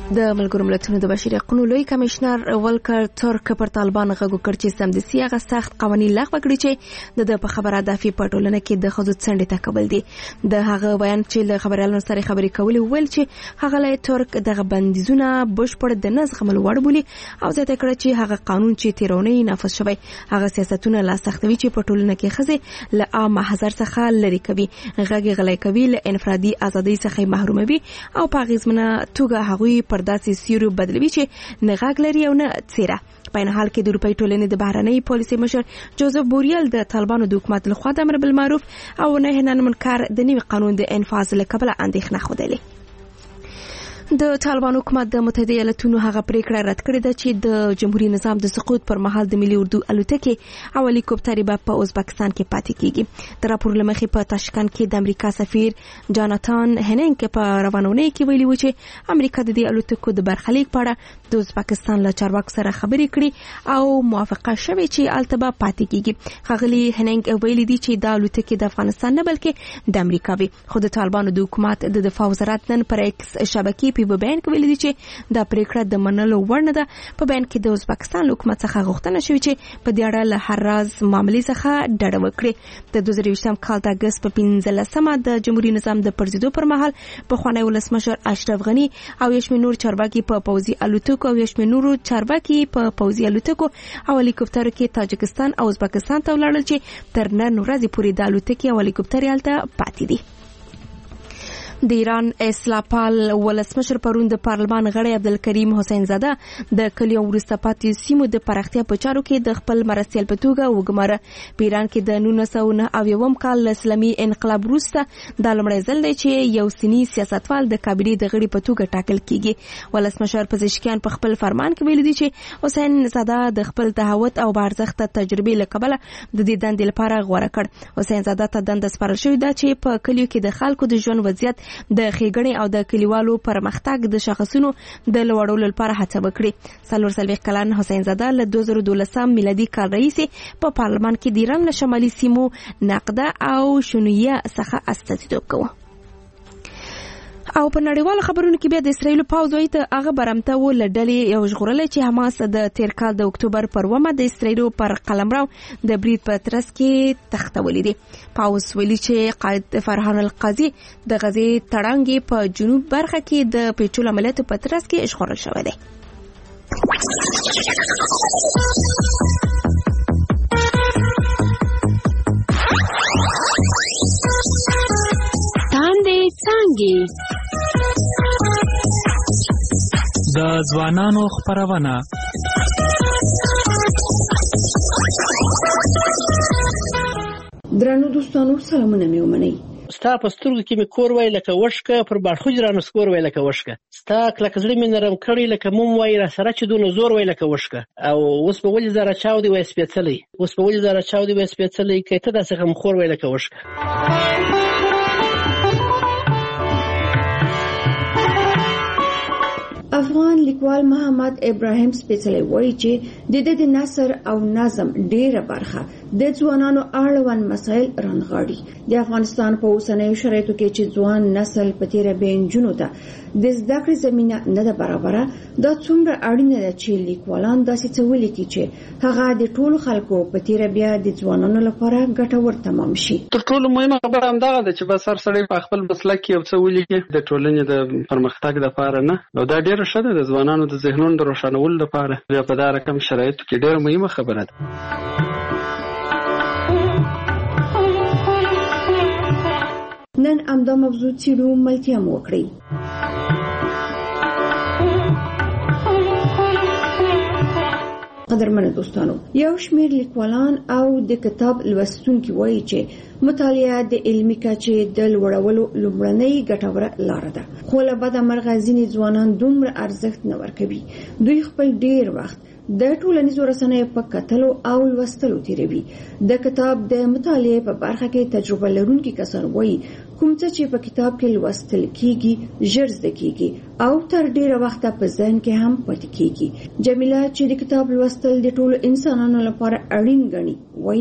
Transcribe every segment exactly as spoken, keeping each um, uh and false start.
د ملګرو ملتونو د بشري حقوقو لوی کمشنر ولکر ترک پر طالبان غږ وکړ چې سمدستي هغه سخت قوانين لغوه کړي چې د په خبره دافي پټولنه کې د خزو څنډې ته قبل دي. د هغه بیان چې له خبريالانو سره خبرې کولې ویل چې هغه له ترک دغه بندیزونه بشپړ د نظم ملوړ بولی او زیاته کړه چې هغه قانون چې تیرونه نافذ شوی هغه سیاستونه لا سختوي چې پټولنه کې خزه له عام محضر څخه لري کوي غږ غلې کوي له انفرادي ازادۍ څخه محروموي او په غیزمنه توګه هغوی پر داسې سیرو بدلوي چې نه غږ لري او نه څیره. په این حال کې د اروپای ټولنې د بهرنۍ پالیسي مشر جوزف بوریل د طالبانو د حکومت لخوا د امر بالمعروف او نهي عن المنکر د نوي قانون د انفاذ لپاره اندېښنه خوده. د طالبان حکومت د متحده ایالاتونو هغه پریکړه رد کړې ده چې د جمهوریت نظام د سقوط پر مهال د ملي اردو الوتکې او هلیکوپټر به په ازبکستان کې پاتې کیږي. د راپور لمخې په تاشکند کې د امریکا سفیر جاناتان هننګ په روانونه کې ویلي و چې امریکا د دې الوتکو د برخلیک په اړه د ازبکستان له چارواکو سره خبرې کړې او موافقه شوې چې التبا پاتې کیږي. خغلی هننګ ویلي دي چې د الوتکې د افغانستان نه بلکې د امریکا وي. خو د طالبانو د حکومت د دفاع وزارت نن پر ایکس شبکې په بیان کې ویل دي چې دا پریکړه د منلو وړ نه ده. په بیان کې د ازبکستان حکومت څخه غوښتنه شوې چې په دې اړه له هر راز معاملې څخه ډډه وکړي. د دوه زره یوولسم کال د اگست په پنځلسمه د جمهوریت نظام د پرځېدو پر مهال په خوانی ولسمشر اشرف غنی او یشمن نور چارواکي په پوځي الوتکو او یشمن نور چارواکي په پوځي الوتکو او هلیکوپټر کې تاجکستان او ازبکستان ته ولاړل چې تر نن ورځې پورې د الوتکې او هلیکوپټر هلته پاتې دي. د ایران اصلاح پال ولسمشر پرون د پارلمان غړی عبدالکریم حسین زاده د کلیو وروسته پاتې سیمو د پراختیا په چارو کې د خپل مرستیال په توګه وګماره. په ایران کې د نولس سوه نهه اویایم کال اسلامي انقلاب وروسته د لومړي ځل دی چې یو سنی سیاستوال د کابینې د غړي په توګه ټاکل کیږي. ولسمشر پزشکیان په خپل فرمان کې ویلي دي چې حسین زاده د خپل تهاوت او بارزښت تجربې له کبله د دې دندې لپاره غوړه کړ. حسین زاده ته دنده سپارل شوې ده چې په کلیو کې د خلکو د ژوند وضعیت د خېګړې او د کلیوالو پرمختګ د شخصونو د لوړولو لپاره هڅه وکړي. څلور څلوېښت کلن حسین زاده له دوه زره دولسم میلادي کال راهیسې په پارلمان کې د ایران له شمالي سیمو نقده او شونیه څخه استازیتوب کوي. او په نړیوالو خبرونو کې بیا د اسرایل پوځ وایي ته هغه برمته و لډلې یو ژغورل چې حماس د تیر کال د اکتوبر پر ومه د اسرایل پر قلمرو د برید په ترڅ کې تختولې دي. پوځ ویلي چې قائد فرحان القاضي د غزې تړانګې په جنوب برخه کې د پیټرول عملیاتو په ترڅ کې ژغورل شوی دی. د ځوانانو خبرونه درنو دوستانو سلامونه مې ومنئ. ستا په سترګو کې مې کور وای لکه وشکه پر باړخوج رانه سکور وای لکه وشکه ستا کلک زړه مې نرم کړی لکه موم وای را سره چې دونه زور وای لکه وشکه او اوس په ولې زاره چاودي وای سپېڅلی اوس په ولې زاره چاودي وای سپېڅلی که ته داسې غمخور وای لکه وشکه. افغان لیکوال محمد ابراهیم سپېڅلی وایي چې د د نثر او نظم ډیره برخه د ځوانانو اړوند مسایل رانغاړي. د افغانستان په اوسنیو شرایطو کې چې ځوان نسل په تیره بینجونو ته د زده کړې زمینه نه ده برابره دا څومره اړینه ده چې لیکوالان داسې څه ولیکي چې هغه د ټولو خلکو په تیره بیا د ځوانانو لپاره ګټور تمام شي. تر ټولو مهمه خبره همدغه ده چې بس هر سړی په خپل مسلک کې یو څه ولیکي د ټولنې د پرمختګ لپاره نه او دا ډیره ښه ده د ځوانانو د ذهنونو د روښانولو لپاره. بیا په دا رقم شرایطو کې ډیره مهمه خبره ده. نن امدا موضوع څیړو ملتیا مو وکړئ. قدرمنو دوستانو یو شمېر لیکوالان او د کتاب لوستونکي وایي چې مطالعه د علمي کچې د لوړولو لومړنۍ ګټوره لاره ده. خو له بده مرغه ځینې ځوانان دومره ارزښت نه ورکوي. دوی خپل ډیر وخت د ټولنیزو رسنیو په کتلو او لوستلو تیروي. د کتاب د مطالعې په برخه کې تجربه لرونکي کسان وایي کوم څه چې په کتاب کې لوستل کیږي ژر زده کیږي او تر ډیره وخت په ذهن کې هم پاتې کیږي. جمیله چې د کتاب لوستل د ټولو انسانانو لپاره اړین ګڼي وایي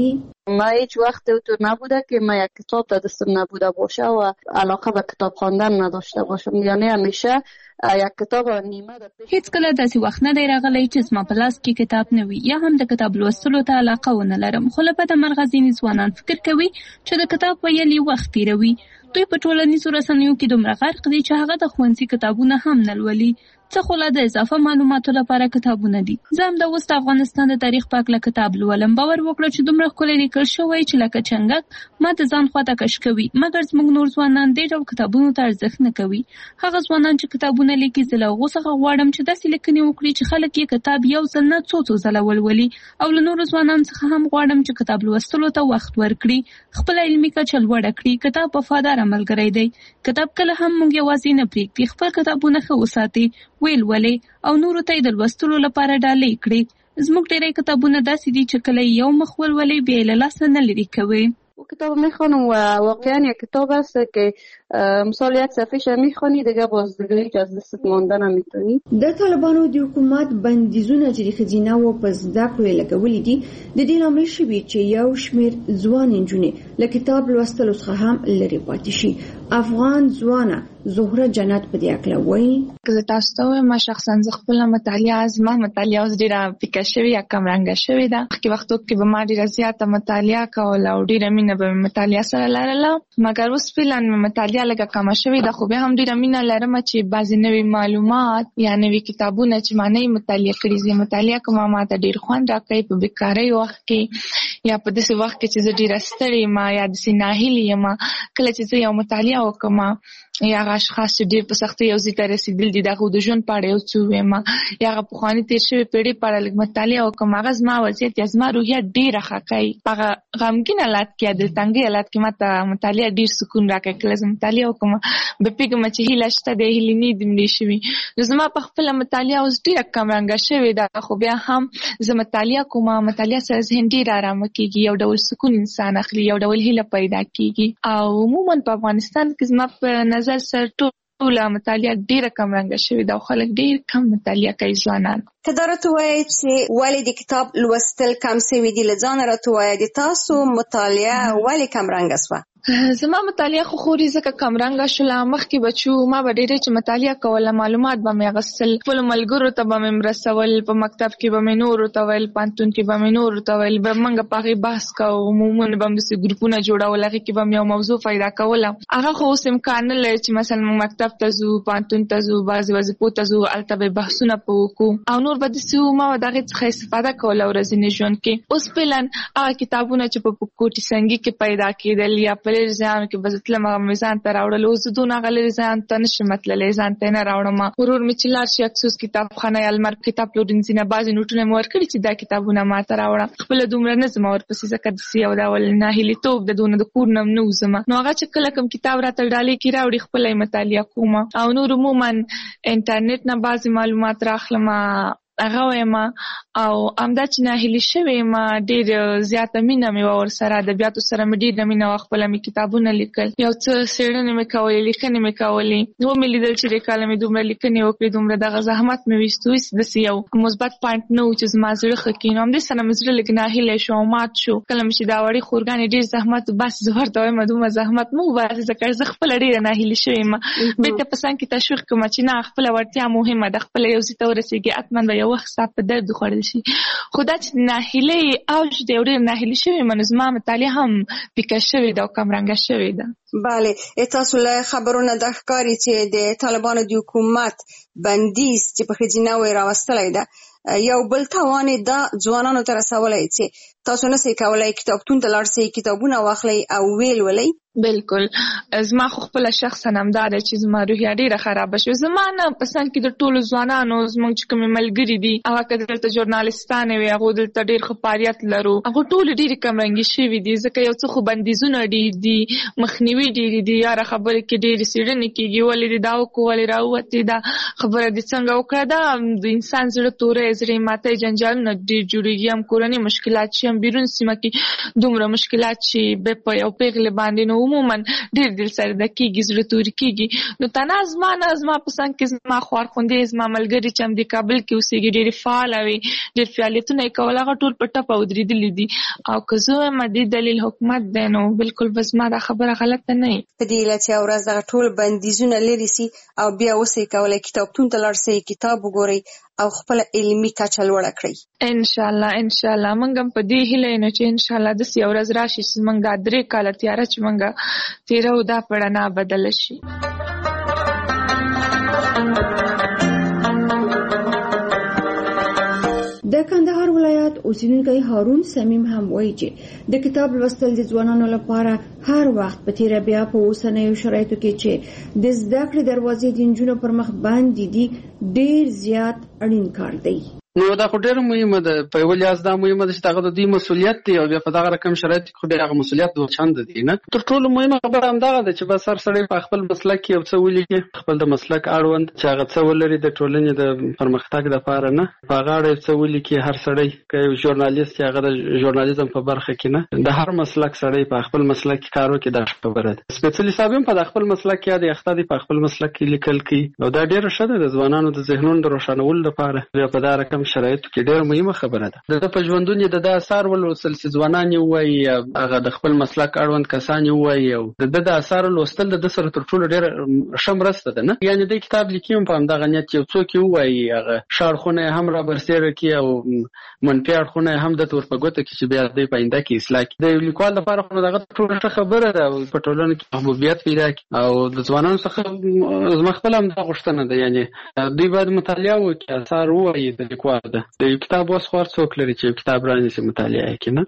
من هیچ وقت تو نبوده که من یک کتاب تا دستم نبوده باشه و علاقه به کتاب خواندن نداشته باشم، یعنی همیشه یک کتاب نیمه ده. هیڅ کله داسې وخت نه دی راغلی چې زما په لاس کې کتاب نه وي یا هم د کتاب لوستلو ته علاقه ونه لرم، خو له بده مرغه ځینې ځوانان فکر کوي چې د کتاب ویل یې وخت تېروي. دوی په ټولنیزو رسنیو کې دومره غرق دي چې هغه د ښوونځي کتابونه هم نه لولي، څه خو لا د اضافه معلوماتو لپاره کتابونه دي. زه هم د اوس د افغانستان د تاریخ په هکله کتاب لولم. باور وکړه چې دومره ښکلی لیکل شوی چې لکه چنګک ما د ځان خواته کش کوي، مګر زموږ نور ځوانان دې ډول کتابونو ته ارزښت نه کوي. هغه ځوانان چې کتابونه لیکي، زه له هغو څخه غواړم چې داسې لیکنې وکړي چې خلک یې کتاب یو ځل نه څو څو ځله ولولي، او له نورو ځوانانو څخه هم غواړم چې کتاب لوستلو ته وخت ورکړي، خپله علمي کچه لوړه کړي. کتاب وفاداره ملګری دی. کتاب کله هم موږ یوازې نه پرېږدي. خپل کتابونه ښه وساتئ، ویې لولئ او نورو ته یې د لوستلو لپاره ډالۍ کړئ. زموږ ډېری کتابونه داسې دي چې کله یو مخ ولولئ بیا یې له لاسه نه لرې کوئ. کتاب میخوانم و واقعا یک کتاب است که مثال یک صفحهش میخوانی دیگه باز دیگه هیچ از دستت مانده نمیتونی. د طالبانو د حکومت بندیزونه چې د ښځینه و په زده کړو یې لګولي دي د دې لامل شوي چې یو شمېر ځوان نجونې له کتاب لوستلو څخه هم لرې پاتې شي. افغان ځوانه زهره جنت په دې اړه وایي. زه تاسو ته وایم ما شخصا زه خپله مطالعه زما مطالعه اوس ډېره پیکه شوې یا کمرنګه شوې ده. مخکې وختو کې به ما ډېره زیاته مطالعه کوله او ډېره مینه به مې مطالعه سره لرله، مګر اوس فعلا مې مطالعه لږه کمه شوې ده، خو بیا هم ډېره مینه لرم چې بعضې نوي معلومات یا نوي کتابونه چې ما نه یې مطالعه کړي زه مطالعه کوم. ما ته ډېر خوند راکوي په بېکارۍ وخت کې یا په داسې وخت کې چې زه ډېره ستړې یم یا داسې ناهیلې یم، کله چې زه یو مطالعه وکړم یا هغه اشخاص چې ډېر په سختۍ یو ځای ته رسېدلي دي د هغو د ژوند په اړه یو څه ووایم یا هغه پخواني تېر شوې پیړۍ په اړه لږ مطالعه وکړم، هغه زما وضعیت یا زما روحیه ډېره ښه کوي. په هغه غمګین حالت کې یا دلتنګۍ حالت کې ما ته مطالعه ډېر سکون راکوي. کله زه مطالعه وکړم به پوهېږم چې هیله شته دی، هیلې نه دي مړې شوي. نو زما په خپله مطالعه اوس ډېره کمرنګه شوې ده، خو بیا هم زه مطالعه کوم. مطالعه سره ذهن ډېر ارامه کېږي، یو ډول سکون انسان اخلي، یو ډول هیله پیدا کېږي. او عموما په افغانستان کې زما په نظر سره ټوله مطالعه ډېره کمرنګه شوې ده او خلک ډېر کم مطالعه کوي ځوانان. که دا راته ووایئ چې ولې د کتاب لوستل کم سوي دي، له ځانه راته ووایئ د تاسو مطالعه ولې کمرنګه سوه؟ زما مطالعه خو خوري ځکه کمرنګه شوله. مخکې به چې ما به ډېرې چې مطالعه کوله معلومات به مې اخیستل، خپلو ملګرو ته به مې مرستول، په مکتب کې به مې نورو ته ویل، پوهنتون کې به مې نورو ته ویل، به موږ په هغې بحث کوو، عموما به هم داسې ګروپونه جوړول، هغې کې به مې یو موضوع پیدا کوله. هغه خو اوس امکان نه لري چې مثلا موږ مکتب ته ځو، پوهنتون ته ځو، بعضې وظیفو ته ځو، هلته به بحثونه په وکړو او نور به داسې وو. ما به د هغې څخه استفاده کوله ورځني ژوند کې. اوس فعلا هغه کتابونه چې په کوټې سنګي کې پیدا کېدل یا په لرې ځایانو کې تلم هغه مې ځان ته راوړل. اوس زه دونه هغه لرې ځان ته نه شم تللی، ځان ته یې نه راوړم. ورور مې چې لاړ شي اکسوس کتابخانه یا لمر کتاب پلورنځي نه بعضې نوټونه مې ورکړي چې دا کتابونه ما ته راوړه. خپله دومره نه ځم ورپسې ځکه داسې یو ډول ناهیلېتوب د دونه د کور نه هم نه وځم. نو هغه چې کله کوم کتاب راته ډالۍ کې راوړي خپله یې مطالعه کوم او نور عموما انټرنیټ نه بعضې معلومات راخلم هغه وایم. او همدا چې ناهیلي شوې یم ډېر زیاته مینه مې وه ورسره، ادبیاتو سره مې ډېره مینه وه. خپله مې کتابونه لیکل، یو څه څېړنې مې کولې، لیکنې مې کولې. ومې لیدل چې دې کاله مې دومره لیکنې وکړې، دومره دغه زحمت مې ویستو، هېڅ داسې یو مثبت پوینټ نه و چې زما زړه ښه کړي. نو همدې سره مې زړه لږ ناهیلی شو او مات شو. کله مې چې دا وړې خورګانې ډېر زحمت بس زه ورته وایم دومره زحمت مه وباسې ځکه زه خپله ډېره ناهیلي شوې یم. بېرته په څنګ کې تشویق کړم چې نه خپله وړتیا مهمه ده، خپله یو ځای ته ورسېږي حتما به یو وخت ستا په درد وخوړل شي. خو دا چې ناهیلۍ اوج دی او ډېر ناهیلي شوې یم نو زما مطالعه هم پیکه شوې ده او کمرنګه شوې ده. بله، تاسو له خبرو نه دا ښکاري چې د طالبانو د حکومت بندیز چې په ښځینه وې راوستلی ده یو بل تاوان یې دا ځوانانو ته رسولی چې تاسو نسئ کولی کتابتون ته لاړ سئ، کتابونه واخلئ او ویې لولئ. بالکل زما خو خپله شخصا همدا ده چې زما روحیه ډېره خرابه شوې. زما نه په څنګ کې د ټولو ځوانانو زموږ چې کومې ملګري دي هغه که دلته ژورنالستانې وي هغو دلته ډېر ښه فعالیت لرو، هغو ټولې ډېرې کمرنګې شوي دي ځکه یو څه خو بندیزونه ډېر دي، مخنیوي ډېرې دي، یاره خبرې کې ډېرې څېړنې کېږي، ولې دې دا وکړو، ولې راووتې، دا خبره دې څنګه وکړه. دا د انسان زړه توری، زړه یې ماتی، جنجالونه ډېر جوړېږي، هم کورني مشکلات شي، هم هم بیرون سیمه کې دومره مشکلات چې به په یو پیغله باندې نو عموما ډېر دل سره د کېږي زړه توري کېږي نو تنه زما نه زما په څنګ کې زما خوارخوندې زما ملګري چې هم د کابل کې اوسېږي ډېرې فعاله وي ډېر فعالیتونه یې کول هغه ټول په ټپه ودرېدلي دي او که زه وایم دې دلیل حکومت دی نو بلکل به زما دا خبره غلطه نه وي په دې علت یوه ورځ دغه ټول بندیزونه لرې سي او بیا اوسئ کولی کتابتون ته لاړ سئ کتاب وګورئ او خپله علمي کچه لوړه کړئ انشاءالله انشاءالله موږ هم په دې هیله یو چې انشاءالله داسې یو ورځ راشي چې موږ دا درې کاله تیاره چې موږ تېروو دا په رڼا بدله شي. د کندهار ولایت اوسیدونکی هارون سمیم هم وایي چې د کتاب لوستل د ځوانانو لپاره هر وخت په تیره بیا په اوسنیو شرایطو کې چې د زده کړې دروازې د نجونو پر مخ باندې دي ډېر زیات اړین کار دی. نو دا خو ډېره مهمه ده په یوه لحاظ دا مهمه ده چې دغه د دوی مسؤلیت دی او بیا په دغه رقم شرایطو کې خو بیا هغه مسؤلیت دوه چنده دی نه. تر ټولو مهمه خبره همدغه ده چې بس هر سړی په خپل مسلک کې یو څه ولیکي خپل د مسلک اړوند چې هغه څه ولري د ټولنې د پرمختګ دپاره نه په هغه اړه یو څه ولیکي هر سړی که یو ژورنالیست چې هغه د ژورنالیزم په برخه کې نه د هر مسلک سړی په خپل مسلک کې کار وکړي دا خبره ده. سپېڅلي صاحب هم په خپل مسلک کې یا د یخته دی په خپل مسلک کې لیکل کوي او دا ډېره ښه ده د ځوانانو د ذهنونو د روښانولو لپاره بیا په دا رقم شرایطو کې ډېره مهمه خبره ده. د په ژوندون یې د دا اثار ولوستل چې ځوانان یې ووایي هغه د خپل مسلک اړوند کسان یې ووایي او د ده د اثارو لوستل د ده سره تر ټولو ډېره ښه مرسته ده نه. یعنې دی کتاب لیکي هم په همدغه نیت چې یو څوک یې ووایي هغه ښه اړخونه یې هم رابرسېره کړي او منفي اړخونه یې هم درته ور په ګوته کړي چې بیا دوی په آینده کې اصلاح کړي. د یو لیکوال لپاره خو دغه ټوله ښه خبره ده او په ټولنه کې محبوبیت پیدا کړي او د ځوانانو څخه زما خپله همدا غوښتنه ده یعنې دوی باید مطالعه وکړي اثار ووایي د لیکوال ده د یو کتاب اوس خو هر څوک لري چې یو کتاب رانیسي مطالعه یې کړي نه.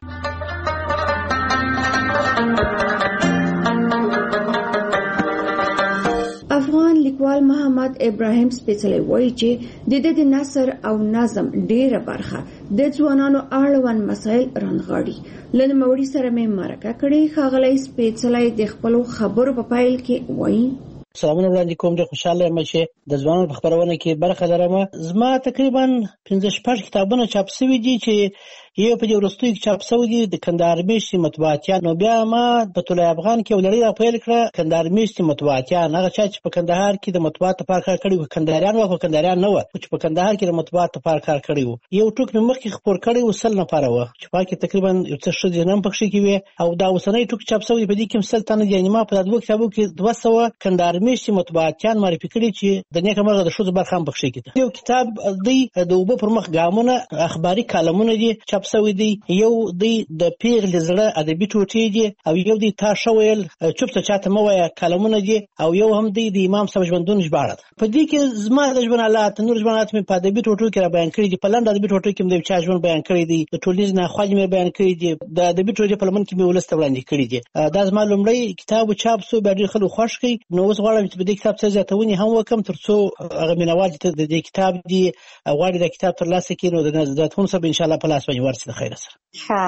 افغان لیکوال محمد ابراهیم سپېڅلی وایي چې د ده د نثر او نظم ډېره برخه د ځوانانو اړوند مسایل رانغاړي. له نوموړي سره مې مرکه کړې. ښاغلی سپېڅلی د خپلو خبرو په پیل کې وایي سلامونه وړاندې کوم. ډېر خوشحاله یم چې د ځوانانو په خپرونه کې برخه لرم. زما تقریبا پنځه شپږ کتابونه چاپ شوي دي چې یو په دې وروستیو کې چاپ شوی دی د کندهار میشتې مطبوعاتیان. نو بیا ما په طلوع افغان کې یو لړۍ راپیل کړه کندهار میشتې مطبوعاتیان هغه چا چې په کندهار کې د مطبوعات لپاره کار کړی و کندهاریان وو خو کندهاریان نه وو چې په کندهار کې د مطبوعات لپاره کار کړی و. یو ټوک مې مخکې خپور کړی و سل نفره وه چې په کې تقریبا یو څه ښځې هم پکښې کې وې او دا اوسنی ټوک چاپ شوی په دې کې هم سل تنه دي. یعنې ما په دا دوه کتابو کې دوه سوه کندهار میشتې مطبوعاتیان معرفي کړي چې د نیکه مرغه د ښځو برخه هم پکښې کې ده. یو کتاب دی د اوبه پر مخ ګامونه اخباري کالمونه دي چاپ شوي دی. یو دی د پیغلې زړه ادبي ټوټې دي او یو دی تا ښه ویل چوپ ته چاته مه وایه کالمونه دي او یو هم دی د امام صاحب ژوندون ژباړه ده. په دې کې زما د ژوند حالات نور ژوند حالات مې په ادبي ټوټو کې را بیان کړي دي. په لنډ ادبي ټوټو کې مې د یو چا ژوند بیان کړی دی د ټولنیز ناخوالې مې بیان کړي دي. د ادبي ټوټې په لمن کې مې ولس ته وړاندې کړي دي. دا زما لومړی کتاب چاپ شو بیا ډېر خلکو خوښ کړي. نو اوس غواړم چې په دې کتاب څه زیاتونې هم وکړم تر څو هغه مینوال چې د دې کتاب دي غواړي دا کتاب ترلاسه کړي نو د زیاتونو سره به انشاءالله په لاس باندې ورسي د خیره سره.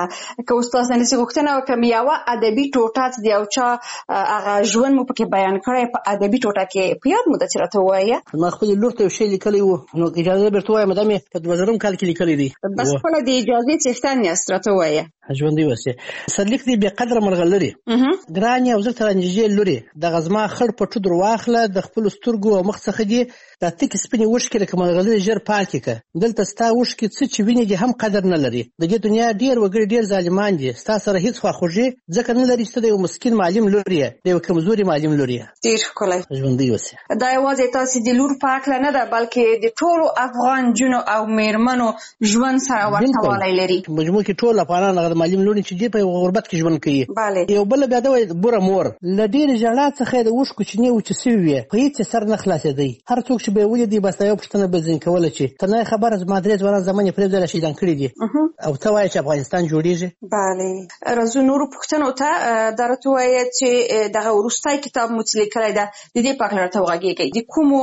که استاد نسی غوښتنه وکړم یوه ادبي ټوټه چې د یو چا هغه ژوند مو پکې بیان کړی په ادبي ټوټه کې په یاد مو ده چې راته ووایه. ما خپلې لور ته یو شی لیکلی و نو اجازه درته ووایم دا مې په دوه زرم کال کې لیکلی دی. بس خپله د اجازې څښتن یاست راته ووایه. ژوندی اوسې. سرلیک دی بې قدره مرغلرې ګرانې او زه ته رانږدې لورې دغه زما خړ پټو در واخله د خپلو سترګو او مخ څخه دې دا تکې سپینې اوښکې لکه مرغلرې ژر پاکې کړه. دلته ستا اوښکې څه چې وینې دي هم قدر نه لري. د دې دنیا ډېر وګړي ډېر ظالمان دي. ستا سره هېڅ خواخوږي ځکه نه لري چې ته د یو مسکین معلم لور یې د یو کمزوري معلم لور یې. ډېر ښکلی. ژوندی اوسې. دا یوازې تاسې د لور په هکله نه ده بلکې د ټولو افغان نجونو او مېرمنو ژوند سره ورته والی لري. مجموع کې ټول افغانان هغه د معلم لورې چې دي په غربت کې ژوند کوي. یو بله بیا ده وایي بوره مور له ډېرې ژړا څخه یې د اوښکو چینې وچې سوي وې په هېڅ یې سر نه خلاصېدی. هر څوک چې به یې ولیدي بس دا یو پوښتنه به ځینې کوله چې ته نه یې خبره زما درې ځوانان زمن یې پرېږدی شهیدان کړي دي او ته وایې چې افغانستان جوړېږي. بله راځو نورو پوښتنو ته. دا راته ووایه چې دغه وروستی کتاب مو چې لیکلی ده د دې په هکله راته وغږېږئ د کومو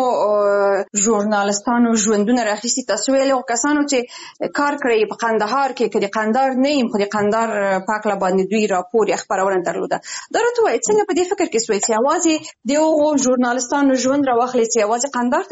ژورنالستانو ژوندونه راخیستي تاسو ویلي هغو کسانو چې کار کړی په قندهار کې که د قندهار نه یم خو د قندهار په هکله باندې دوی راپور یا خپرونه درلوده. دا راته ووایه څنګه په دې فکر کې سوی چې یوازې د هغو ژورنالستانو ژوند راواخلئ چې یوازې قندهار ته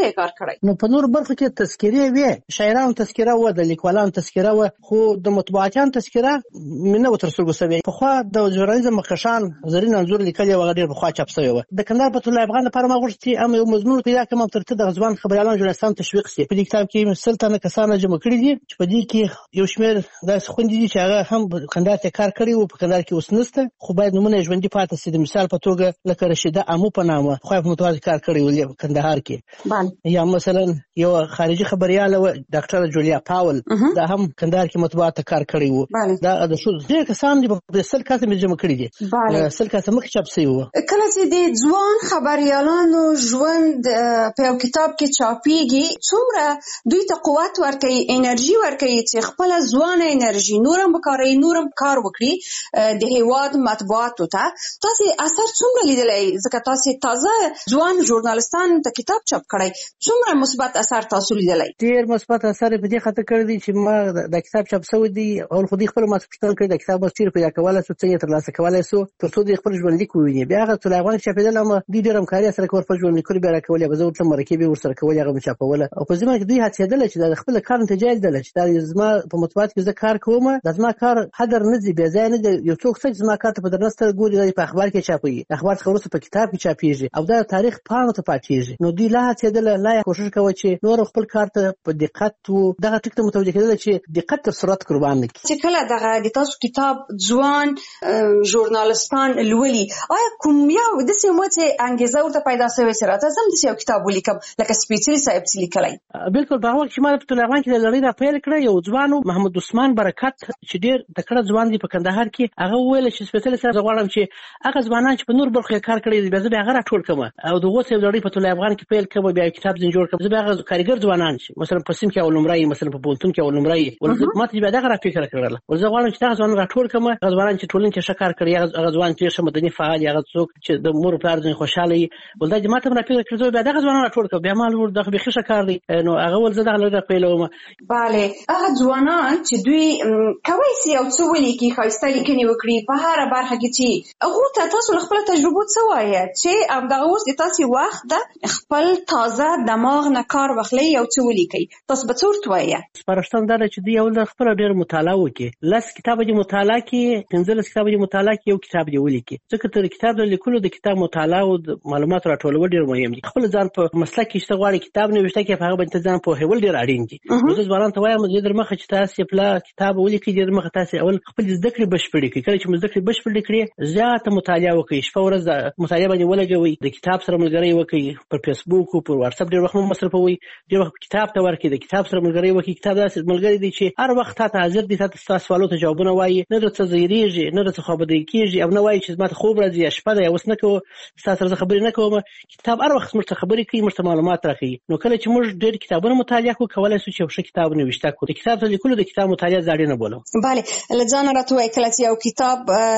څه کار کړی؟ نو په نور برخو کې تذکرې وې، شاعرانو تذکره و، د لیکوالانو تذکره و، خو د مطبوعاتیانو تذکره مې نه و تر سترګو سوې. پخوا د ژورنالیزم مخکښان زرین انځور لیکلي وه، هغه ډېر پخوا چاپ سوی وه. د کندهار فتح الله افغان لپاره ما غوښتل چې هم یو مضمون پیدا کړم او تر څه د ځوان خبریالانو ژورنالیستانو تشویق شي. په دې کتاب کې مې سل تنه کسان جمع کړي دي چې په دې کې یو شمېر داسې خویندې دي چې هغه هم په کندهار کې کار کړی و، په کندهار کې اوس نشته، خو باید نومونه یې ژوندي پاتې شي. د مثال په توګه لکه رشیده امو په نامه پخوا په مطبوعاتو کار کړی و په کندهار کې، یا مثلا یو خارجي خبریاله وه ډاکټره جولیا پاول، دا هم کندهار کې مطبوعاتو کار کړی و. دا د څو ډېر کسان دي، په سل کسه مې جمع کړي دي، سل کسه مخکې چاپ شوي وو. کله چې د ځوان خبریالانو ژوند په یو کتاب کې چاپیږي، څومره دوی ته قوت ورکوي، انرژي ورکوي چې خپل ځوانه انرژي نورم وکاروي، نورم کار وکړي د هیواد مطبوعاتو ته. تاسو اثر څومره لیدلی؟ ځکه تاسو تازه ځوان ژورنالستان ته کتاب چاپ کړی، څومره مثبت اثر تاسو لیدلی؟ ډېر مثبت اثر په دې خاطر کړی دی چې ما د کتاب چاپ شوی دی او خو دې خپل ما پوښتنه کړې د کتاب اوس چیرې پیدا کولی سو، څنګه ترلاسه کولی سو تر څو دې خپل ژوندلیک وویني. بیا هغه فتح الله افغان چاپېدل، هم دوی ډېر همکاري سره کول، خپل ژوندلیکونه بیا راکولې، هغه زه ورته مرکې به ورسره کولې، هغه مې چاپوله. او په ځمه کې دوی هڅېدله چې د خپل کار نتیجه یې لیدله چې دا زما په مطبوعات کې زه کار کوم، دا زما کار هدر نه ځي، بې ځایه نه دی. یو څوک څه چې زما کار ته په درنه سترګه ګوري، دا په اخبار کې چاپوي، اخبار څخه وروسته په کتاب کې چاپېږي او دا تاریخ پاڼو ته پاتېږي. نو دوی لا هڅېدله، لا یې کوښښ کوه چې نور خپل کار ته په دقت و دغه ټکي ته متوجه کېدله چې دقت تر سرعت قربان نه کړي. چې کله دغه د تاسو کتاب ځوان ژورنالستان لولي، آیا کوم یو داسې مو چې انګېزه ورته پیدا شوې چې راته زه هم داسې یو کتاب ولیکم لکه سپېڅلي صاحب چې لیکلی؟ بلکل په هغه وخت چې ما د فتح الله افغان کې د لړۍ را پیل کړه، یو ځوان و محمد عثمان برکت چې ډېر تکړه ځوان دی په کندهار کې، هغه وویل چې سپېڅلي صاحب زه غواړم چې هغه ځوانان چې په نور برخو یې کار کړی دی بیا زه بیا هغه راټول کړم او د هغو څه یو لړۍ په فتح الله افغان کې پیل کړم، بیا یو کتاب ځینې جوړ کړم. زه بیا هغه کارګر ځوانان چې مثلا په سیم کې اول نمره یې، مثلا په پوهنتون کې اول نمره یې، ما ته بیا دغه را فکر کړله، زه غواړم چې دغه ځوانان راټول کړم، هغه ځوانان چې ټولنې کې ښه کار کړي، هغه ځوان چې ښه مدني فعال، هغه څوک چې د مور پلار ځینې خوشحاله وي، ول دا ما ته هم را فکر کړ، زه بیا دغه ځوانان راټول کړم. بیا ما ول دغه بیخي ښه کار دی، نو هغه ول زه دغه لړۍ را پیلوم. بله، هغه ځوانان چې دوی کولی شي یو څه ولیکي، ښایسته لیکنې وکړي په هره برخه کې، چې هغو ته تاسو له خپله تجربو څه وایه چې همدغه اوس د تاسې وخت ده، خپل تازه دماغ نه کار واخلئ، یو څه ولیکئ، تاسو به څه ورته وایه؟ سپارښتنه دا ده چې دوی اول د خپله ډېر مطالعه وکړي، لس کتابه دې مطالعه کړي، پنځلس کتابه دې مطالعه کړي، یو کتاب دې ولیکي، ځکه تر کتاب د لیکلو د کتاب مطالعه او د معلوماتو راټولول ډېر مهم دي. خپل ځان په مسلک کې چې ته غواړې کتاب نوشته کړې، په هغه باندې ځان پوهول ډېر اړین دي. زه ځوانانو ته وایم دې در مخه چې تاسې پلا کتاب ولیکئ، دې در مخه تاسې اول خپل زده کړې بشپړې کړئ. کله چې مو زده کړې بشپړې کړې، زیاته مطالعه وکړئ، شپه ورځ د مطالعه باندې ولګوئ، د کتاب سره ملګري وکړئ، پر فیسبوک او پر واتساپ ډېر وخت مو مصرفوئ، ډېر وخت کتاب ته ورکړئ، د کتاب سره ملګري وکړئ. کتاب داسې ملګری دی چې هر وخت تاته حاضر دی، تاته ستا سوالو ته جوابونه وایي، نه درڅه ځایریږي، نه درڅه خوابدی کېږي، او نه وایي چې زما ته خوب راځي یا شپه ده یا اوس نه کوو ستا سره زه خبرې نه کوم. کتاب هر وخت موږ ته خبرې کوي، موږ ته معلومات راکوي. نو کله چې موږ ډېر کتابونه مطالعه کړو، کولی شو چې یو ښه کتاب نوشته کړو. د کتاب ته لیکلو د کتاب مطالعه زه اړینه بولم. بله، له ځانه راته ووایئ، کله چې یو کتاب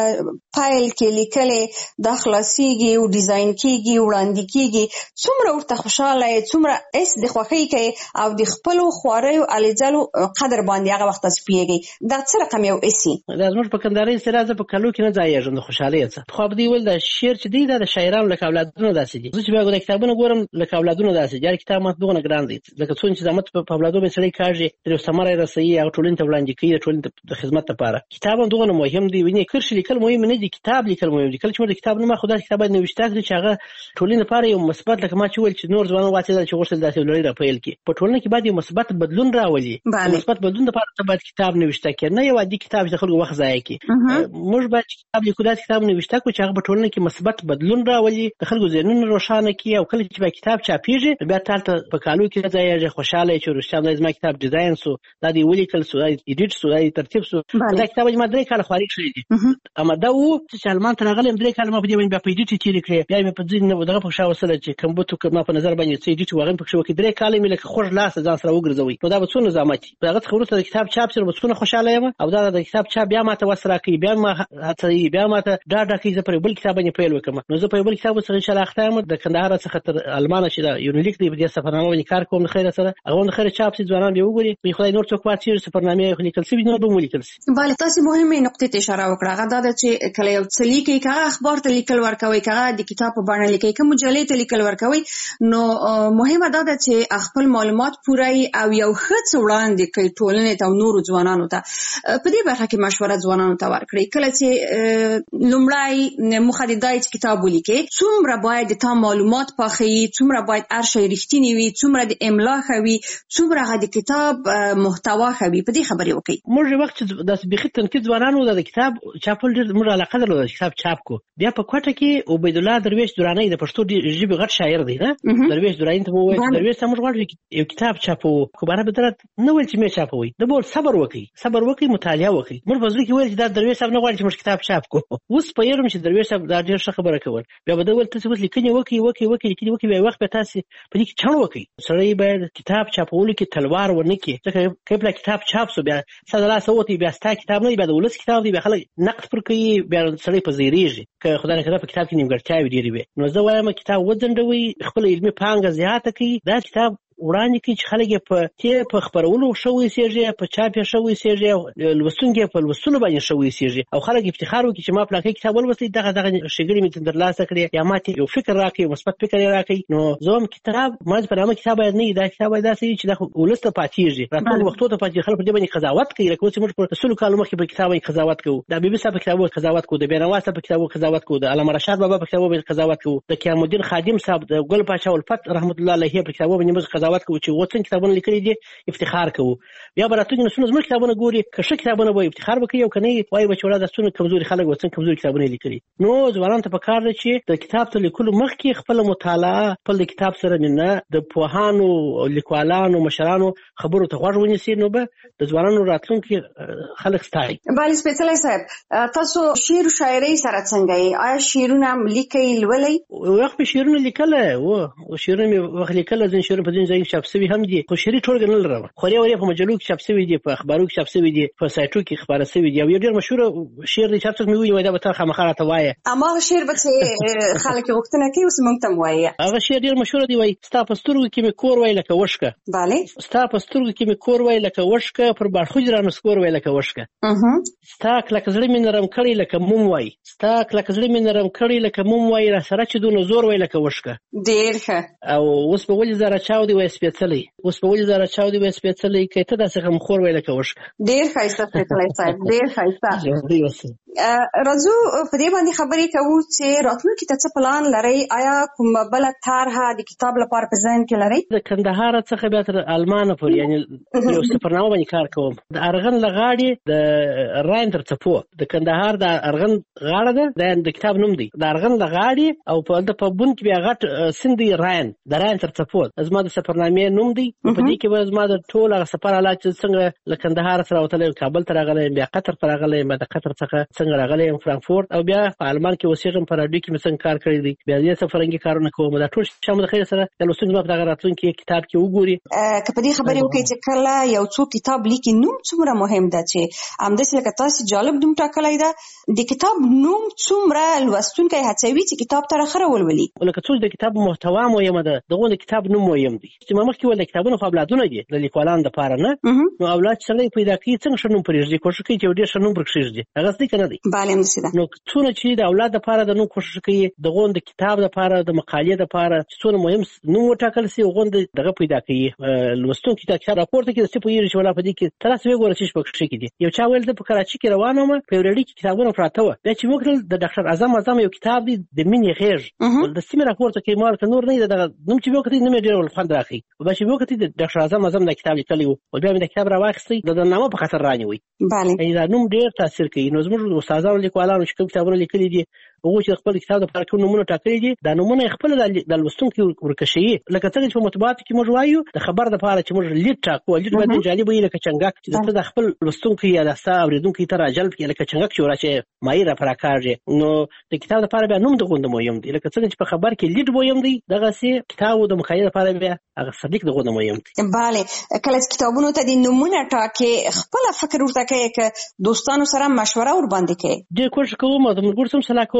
پیل کې لیکلی دا خلاصېږي او ډیزاین کېږي، وړاندې کېږي، څومره ورته خوشحاله یې، څومره اس د خوښۍ کوي او د خپلو خواریو الیځلو قدر باندې هغه وخت تاسو پوهېږئ، دا څه رقم یو اسي؟ دا زموږ په کندهارۍ اصطلاح زه په کلو کې نه ځایېږم د خوشحالۍ څه. خو به دوی ویل دا شعر چې دی دا د شاعرانو لکه اولادونه داسې دي. زه چې بیا د کتابونه ګورم لکه اولادونه داسې دي، هر کتاب ماته دغونه ګران دی، لکه څومره چې زحمت په اولادو باندې سړی کاږي، تر یو ثمره یې رسوي، هغه ټولنې ته وړاندې کوي، د ټولنې د خدمت لپاره. کتاب هم دغونه مهم دی. وینې کرښې لیکل مهم نه دي، کتاب لیکل مهم دي. کله چې موږ د کتاب نوم خو دا کتاب باید نوشته کړي چې هغه ټولنې لپاره یو مثبت، لکه ما چې ویل چې نور ځوانان واڅېدل چې غوښتل داسې لړۍ را پیل کړي، په ټولنه کې باید یو مثبت بدلون راولي. مثبت بدلون لپاره ته باید کتاب نوشته کړي، نه یو عادي کتاب چې د خلکو وخت ضایع کړي. موږ باید کتاب لیکو، داسې کتاب نوشته کړو چې هغه په ټولنه کې مثبت بدلون راولي، د خلکو ذهنونه روښانه کړي. او کله چې به کتاب چاپېږي، بیا تالته په کالو کې نه ځایېږي، خوشحاله یې چې رښتیا دا زما کتاب ډیزاین سو، دا دې ولیکل سو، دا ایډیټ سو، دا دې ترتیب سو. دا کتاب ما درې کاله خواري کړی دي، اما دا و چې المان ته راغلی یم، درې کاله ما په دې باندې بیا په ایډیټ یې تېرې کړې، بیا مې په ځینې دغه پکښې راوستله چې کمبوټو ما په نظر باندې څه ایډیټ وغیره پکښې وکړي. درې کاله مې لکه خوږ لاسه ځان سره وګرځوئ. نو دا به څونه زحمت وي. په هغه څخه وروسته د کتاب چاپ سره به څونه خوشحاله یم، او دا د کتاب چاپ بیا ماته وس راکوي، بیا ما هڅوي، بیا ماته ډاډ راکوي زه پر یو بل کتاب باندې پیل وکړم. نو زه په یو بل کتاب څخه انشاءالله اخته یم، د کندهار څخه تر المانه چې دا یونلیک دی، په دې سفرنامه باندې کار کوم د خیره سره. هغه د خیره چاپ شي، ځوانان بیا وګوري، په خدای نور څوک پاتې شي، سفرنامې یې لیکل شوي نور به ولیکل شي. بله، تاسې مهمې نقطې ته اشاره وکړه، هغه دا ده چې کله یو څه لیکئ، که هغه اخبار ته لیکل ورکوئ، که هغه د کتاب په بڼه لیکئ، که مجلې ته لیکل ورکوئ، نو مهمه دا ده چې خپل معلومات پوره او یو ښه څه وړاندې کوي ټولنې ته او نورو ځوانانو ته. په دې برخه کې مشوره ځوانانو ته ورکړئ. کله چې لومړی موخه دې دا چې کتاب ولیکي، څومره باید د تا معلومات پاخوي، څومره باید هر شی رښتینی وي، څومره د املا ښه وي، څومره د کتاب محتوا ښه وي. په دې خبرې وکړئ. موږ وخت چې د بیخي تنقید ځوانانو د کتاب چاپول ډېر موږ علاقه درلوده چې کتاب چاپ کو. بیا په کوټه کې عبید الله درویش درانی د پښتو ژبې غټ شاعر دی نه، درویش درانی ته وایي درویش ته موږ غواړو یو کتاب چاپو. خو باره بدرت نه ویل چې مې چاپوي، د بول صبر وکړي، صبر وکړي، مطالعه وکړي. موږ په ځل کې ویل چې دا درویش صاحب نه غواړي چې موږ کتاب چاپ کو. اوس په یوه چې درویش صاحب دا ډېر ښه خبره کوي. بیا به دا ول تاسو لیکنې وکړي وکړي وکړي لیکنې وکړي، بیا وخت به تاسو په دې کې چڼ وکړي. سړی باید کتاب چاپولو کې تلوار ونه کړي، ځکه کله کتاب چاپ سو بیا ساده سوتي بیا ستا کتاب نه، بیا د ولس کتاب دی، بیا خلک نقد پر کوي، بیا سړی په زیریږي که خدای نه کړه په کتاب کې نیمګړتیاوې ډېرې وي. نو زه وایم کتاب وځنډوئ، خپل علمي پانګه زیاته کړئ، دا کتاب وړاندې کړي چې خلک یې په تې په خپرولو ښه وایسېږي، په چاپ یې ښه وایسېږي، لوستونکي یې په لوستلو باندې ښه وایسېږي، او خلک افتخار وکړي چې ما پلانکی کتاب ولوستی، دغه دغه ښېګڼې مې ترلاسه کړې، یا ما ته یو فکر راکړي، مثبت فکر یې راکړي. نو زه وایم کتاب مازې په نامه کتاب باید نه وي، دا کتاب باید داسې وي چې دا ولس ته پاتېږي، راتلونکو وختو ته پاتېږي. خلک په دې باندې قضاوت کوي، لکه اوس چې موږ په سلو کالو مخکې په کتاب باندې قضاوت کوو، د حبیبي صاحب په کتابونو قضاوت کوو، د بېنوا صاحب په کتابونو قضاوت کوو، د علامه رشاد بابا په کتابونو باندې قضاوت کوو، د قیام الدین خادم صاحب، د ګل پاچا الفت رحمت الله علیه په کتابونو باندې موږ قضاوت کوو چې وڅن کتابونه لیکلي دي، افتخار کوو. بیا به راتلونکي نسلونه زموږ کتابونه ګوري، که ښه کتابونه به افتخار وکړي، او که نه وایي به چې وړه دا څونه کمزوري خلک وڅن کمزوري کتابونه لیکلي. نو ځوانانو ته پکار ده چې د کتاب ته لیکلو مخکې خپله مطالعه، خپل د کتاب سره مینه، د پوهانو لیکوالانو مشرانو خبرو ته غوږ ونیسي، نو به د ځوانانو راتلونکي خلک ستایي. بله سپېڅلی صاحب، تاسو شعر او شاعرۍ سره څنګه یې؟ آیا شعرونه لیکئ، لولئ؟ وخت مې شعرونه لیکله و، شعرونه مې وخت لیکله، ځینې شعرونه په ځینې ځای کې چاپ سوي هم دي، خو شعري ټولګه نه لرم. خوري ورې په مجلو کې چاپ سوي دي، په اخبارو کې چاپ سوي دي، په سایټو کې خبره سوي دي. یو ډېر مشهور شعر دی چې هر څوک مې ووایي وایي دا به ته خامخا راته وایه. هماغه شعر به چې خلک یې غوښتنه کوي اوس موږ ته م وایه. هغه شعر ډېر مشهور دی، وایي ستا په سترګو کې مې کور وای لکه وشکه. بله. ستا په سترګو کې مې کور وای لکه وشکه، پر باړخوج رانه سکور وای لکه وشکه. ستا کلک زړه مې نرم کړی لکه موم وای، ستا کلک زړه مې نرم کړی لکه موم وای، را سره چې دونه زور وای لکه وشکه. ډېر ښه. او اوس به ولې زاره چاودې وای سپېڅلی، اوس به ولې زاره چاودې وای سپېڅلی، که ته داسې غمخور وای لکه وشکه. ډېر ښایسته سپېڅلی صاحب، ډېر ښایسته. راځو په دې باندې خبرې کوو چې راتلونکي ته څه پلان لرئ؟ آیا کومه بله طرحه د کتاب لپاره په ذهن کې لرئ؟ د کندهار څخه بیا تر المانه پورې، یعنې یو سفرنامه باندې کار کوم. د ارغن له غاړې د راین تر څپو، د کندهار د ارغن غاړه ده، دا د کتاب نوم دی، د ارغن له غاړې، او په هلته په بون کې بیا غټ سیند دی راین، د راین تر څپو زما د سفرنامې نوم دی. په دې کې به زما د ټول هغه سفر حالات چې څنګه له کندهار سره وتلی، کابل ته راغلی یم، بیا قطر ته راغلی یم، د قطر څخه څنګه راغلی یم فرانکفورت، او بیا په آلمان کې اوسېږم، په راډیو کې مې څنګه کار کړی دی، بیا دې څه فرهنګي کارونه کوم. دا ټول شیان د خیر سره د لوستونکي زما په دغه راتلونکي کتاب کې وګوري. که په دې خبرې وکړئ چې کله یو څوک کتاب لیکي، نوم څومره مهم ده چې همداسې لکه تاسې جالب نوم ټاکلی ده، د کتاب نوم څومره لوستونکی هڅوي چې کتاب ته راښه ولولي؟ لکه څوک د کتاب محتوا مهمه ده، دغه د کتاب نوم مهم دی. چې ما مخکې ویل د کتابونو خو اولادونه دي د لیکوالانو دپاره نه، نو اولاد چې سړی پیدا کوي څنګه ښه نوم پرېږدي، کوښښ کوي چې یو ډېر ښه نوم پرې کښېږدي، هغسې دی که نه دی؟ بله همداسې ده. نو څونه چې د اولاد دپاره د نوم کوښښ کوي، دغه د کتاب دپاره، د مقالې دپاره چې څونه مهم نوم وټاکل سي، هغه دغه پیدا کوي. لوستونکي دا کتاب راپورته کړي، داسې پوهېږي چې ولا په دې کې ته داسې وګوره چې پکې ښه دي. یو چا ویل زه په کراچي کې روان وم، په یو رېړۍ کې کتابونه پراته وه، بیا چې مې وکتل د ډاکټر اعظم اعظم یو کتاب دی، د مینې غېږ، داسې مې راپورته کړي، ما ورته نور نه دي، دغه نوم چې مې وکتل نه مې ډېر خوند راکړي. بیا چې مې وکتل د ډاکټر اعظم اعظم دا کتاب لیکلی و، بیا مې دا کتاب راواخیستی، د نامه په خاطر رانیوی. بله. دا نوم ډېر تاثیر کوي. نو زموږ استادانو لیکوالانو چې کوم کتابونه لیکلي دي، هغوی چې خپل کتاب دپاره کوم نومونه ټاکلي دي، دا نومونه یې خپله د لوستونکي ورکشوي. لکه څنګه چې په مطبوعاتو کې موږ وایو د خبر دپاره چې موږ لیډ ټاکو، لیډ باید جالب وي لکه چنګک، چې ته د خپل لوستونکي یا د ستا اورېدونکي ته راجلب کړي، لکه چنګک چې ورا چې مایع را پراکاږي. نو د کتاب دپاره بیا نوم د غونډه مهم دی، لکه څنګه چې په خبر کې لیډ مهم دی، دغسې کتاب د مقالې دپاره بیا هغه صدیق د غونډه مهم دی. بله. کله چې کتابونو ته د نومونه ټاکې، خپله فکر ورته کوې که دوستانو سره مشوره ورباندې کوې؟ ډېر کوښښ کوم او د ملګرو سره صلاح کوم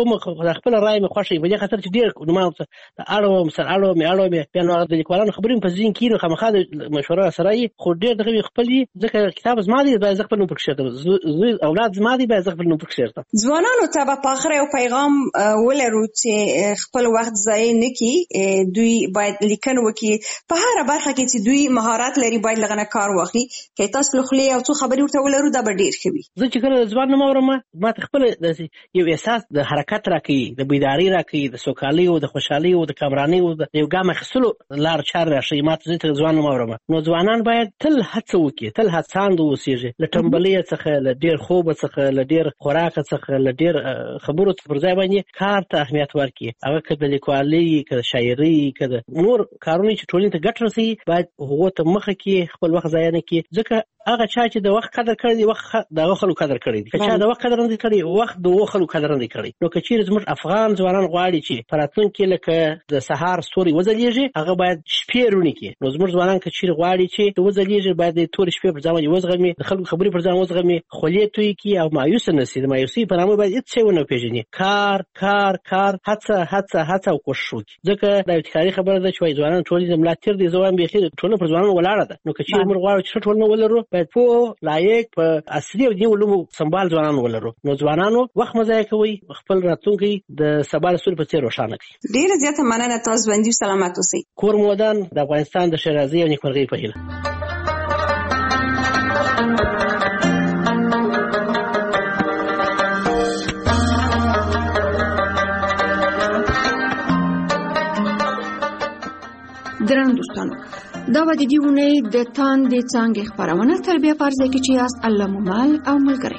کوم خپل رائے مې خوښي په دې خاطر چې ډېر ما اړوم سر اړوم مې اړوم بیا نو د لیکوالانو خبرې په ځین کې نو خامخا د مشوره سره یې خو ډېر دغه خپل ځکه کتاب زما دی باید خپل نو پکښې اولاد زما دی باید خپل نو پکښې ځوانانو ته په اخر یو پیغام ولرو چې خپل وخت ضایع نه کړي، دوی باید لیکنه وکړي په هر برخه کې چې دوی مهارت لري باید لغنه کار واخلي. که تاسو خپل یو څه خبرې ورته ولرو دا به ډېر ښه وي. زه چې کله ځوان نه اورم ما ته خپل یو احساس د حرکت راکوي، د بیداري راکوي، د سوکالۍ او د خوشحالۍ او د کامرانۍ او د یو ګام اخیستلو لار چار راښیي. ما ته زه ځوان نه اورم نو ځوانان باید تل هڅه وکړي، تل هڅاند اوسېږي، له ټنبلۍ څخه، له ډېر خوب څخه، له ډېر خوراک څخه، له ډېر خبرو څخه پر ځای باندې کار ته اهمیت ورکړي. هغه که د لیکوالۍ، که د شاعرۍ، که د نور کارونه چې ټولنې ته ګټه رسوي باید هغو ته مخه کړي، خپل وخت ضایع نه کړي. ځکه هغه چا چې د وخت قدر کړی دی وخت د هغه خلکو قدر کړی دی، که چا د وخت قدر نه دی کړی وخت د هغو خلکو قدر نه دی کړی. نو که چېرې زموږ افغان ځوانان غواړي چې په راتلونکي کې لکه د سهار ستوری وځلیږي هغه باید شپې روڼې کړي. نو زموږ ځوانان که چېرې غواړي چې وځلیږي باید د تورې شپې پر ځان باندې وزغمي، د خلکو خبرې پر ځان وزغمي، خولې تویې کړي او مایوسه نه شي. د مایوسۍ په نامه باید هېڅ شی ونه پېژني. کار کار کار هڅه هڅه هڅه او کوښښ وکړي. ځکه دا یو تکراري خبره ده چې وایي ځوانان ټولنې د ملا تېر دي. زه وایم بیخي ټولنه پر ځوانانو ولاړه ده. نو که چېرې موږ غواړو چې ښه ټولنه ولرو باید پوه لایق په اصلي او دیني علومو سمبال ځوانان ولرو. نو ځوانانو وخت مه ضایع کوئ، خپل راتلونکی د سبا د ستوري په څېر روښانه کړئ. ډېره زیاته مننه، تاسو ژوندي سلامت اوسئ. کور مو ودان. د افغانستان د ښېرازۍ او نیکمرغۍ په هیله. درنو دوستانو، دا به د دې اونۍ د تاندې څانګې خپرونه تر بیا په ځای کې چې یاست الله مو مل او ملګری.